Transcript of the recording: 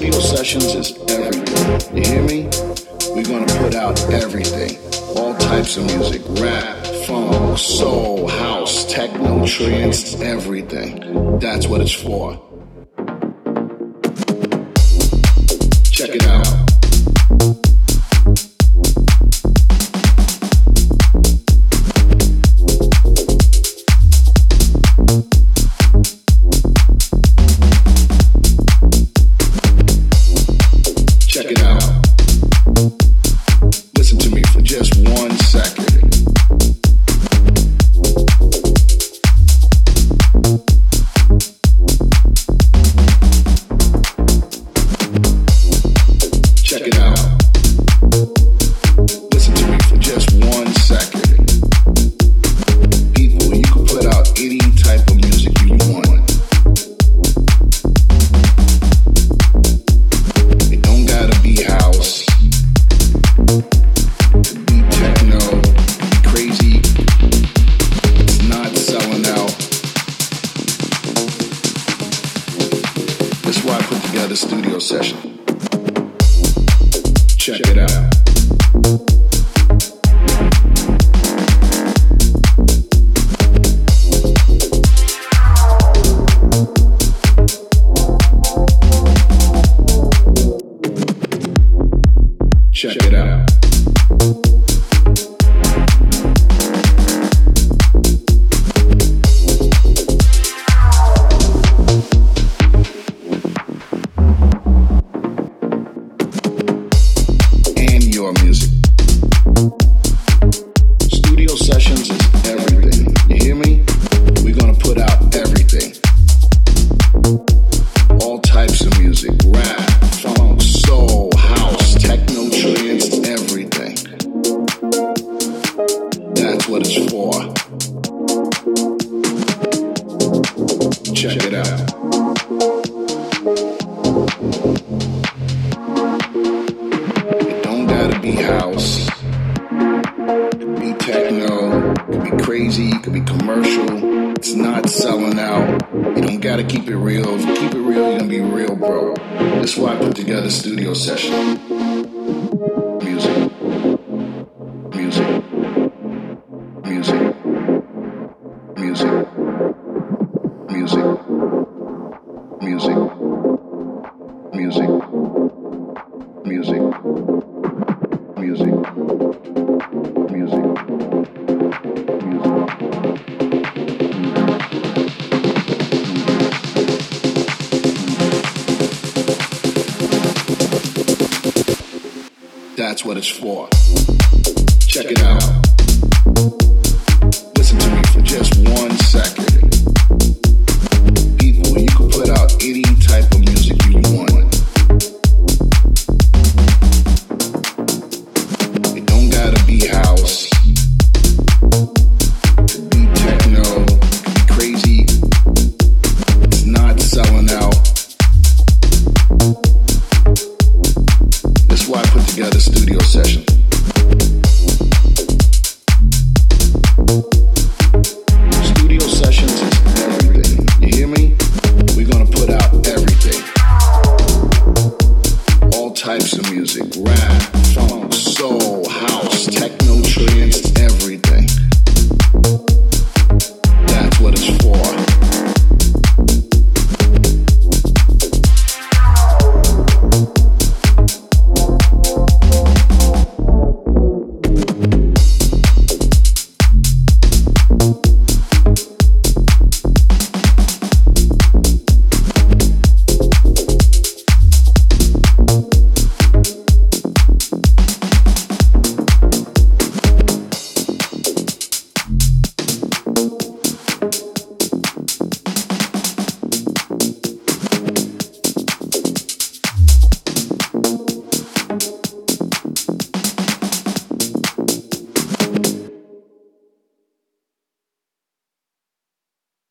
Studio sessions is everything. You hear me? We're gonna put out everything. All types of music. Rap, funk, soul, house, techno, trance, everything. That's what it's for. Check it out. Studio session. Music. Music. Music. Music. Music. Music. Music. Music. Music. Music. That's what it's for. Check it out. Listen to me for just 1 second. People, you can put out any type of music you want. It don't gotta be house. It could be techno. It could be crazy. It's not selling out. That's why I put together a studio session.